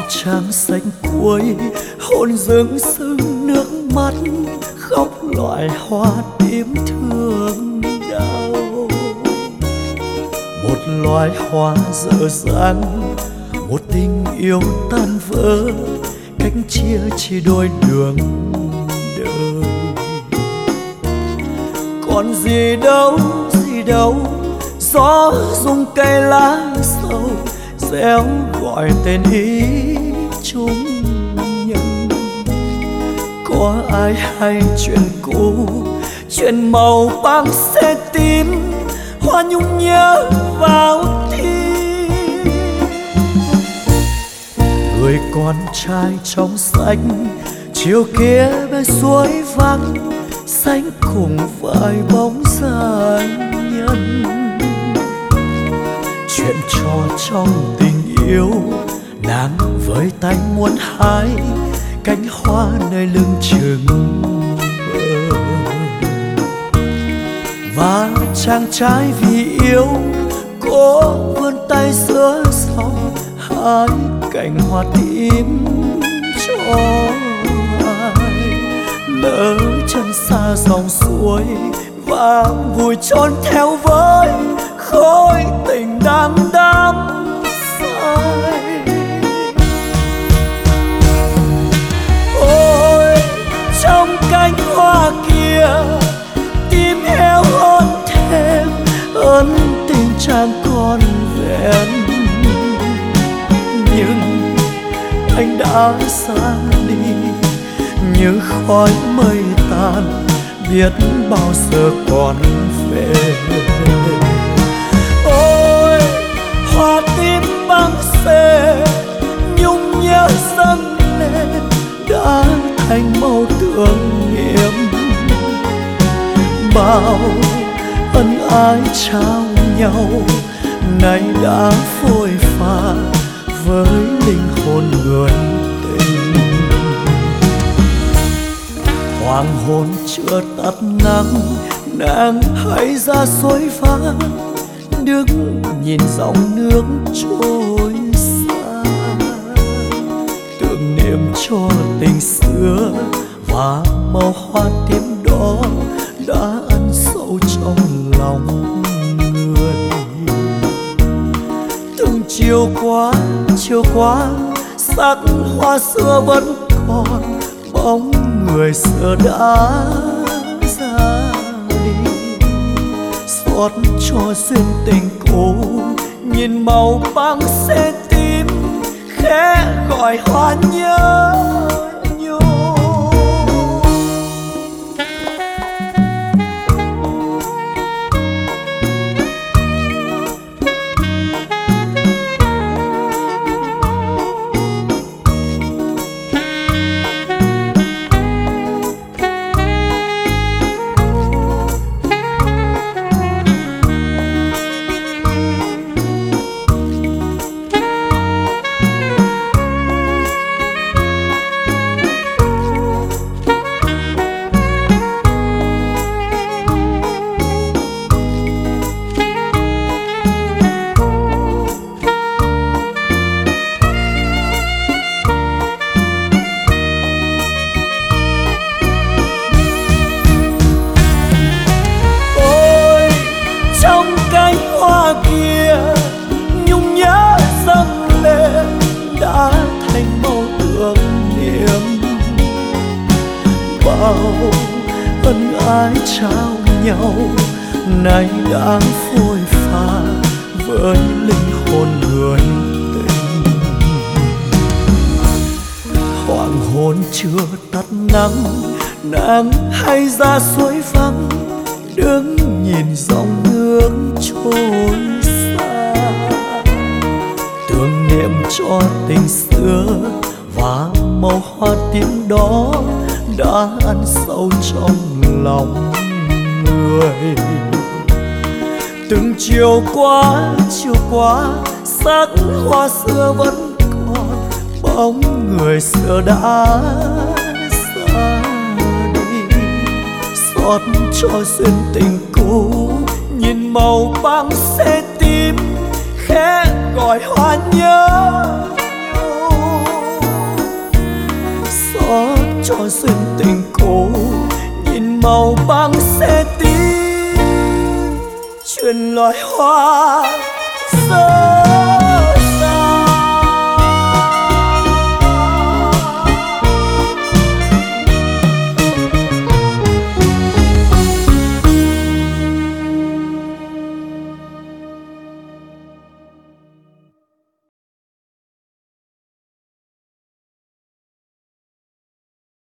trang sách cuối, hồn dưng sưng nước mắt, khóc loại hoa tím thương đau. Một loài hoa dở dang, một tình yêu tan vỡ, cánh chia chỉ đôi đường đời. Còn gì đâu gió rung cây lá sầu, réo gọi tên ý chúng nhân. Có ai hay chuyện cũ, chuyện màu băng xe tím, hoa nhung nhớ vào tim. Người con trai trong xanh, chiều kia bên suối vắng, xanh cùng vài bóng dài nhân. Chuyện trò trong tình yêu, nàng với tay muốn hái cánh hoa nơi lưng chừng bờ. Và chàng trai vì yêu cố vươn tay giữa sông, hái cành hoa tím cho ai. Lỡ chân xa dòng suối và vùi trốn theo với khối tình đang đắm say. Ôi trong cánh hoa kia, tim heo hon thêm ân tình chàng còn vẹn. Nhưng anh đã xa đi như khói mây tan, biết bao giờ còn về. Ôi hoa tím băng xê nhung nhớ dâng lên, đã thành màu tưởng niệm. Bao ân ái trao nhau nay đã phôi pha với linh hồn người tình. Hoàng hôn chưa tắt nắng, nàng hãy ra suối vắng, đứng nhìn dòng nước trôi xa, tưởng niệm cho tình xưa và màu hoa tím đó đã ăn sâu trong lòng người. Từng chiều qua sắc hoa xưa vẫn còn, bóng người xưa đã ra đi. Xót cho duyên tình cũ, nhìn màu băng xe tím khẽ gọi hoa nhớ nhung. Ân ái trao nhau nay đã phôi pha với linh hồn người tình. Hoàng hôn chưa tắt nắng, nàng hay ra suối vắng, đứng nhìn dòng nước trôi xa, tưởng niệm cho tình xưa và màu hoa tím đó đã ăn sâu trong lòng người. Từng chiều qua sắc hoa xưa vẫn còn, bóng người xưa đã xa đi. Xót cho duyên tình cũ, nhìn màu băng xe tím khẽ gọi hoa nhớ nhung. cho duyên tình cũ, nhìn màu băng sẽ tím. Chuyện loài hoa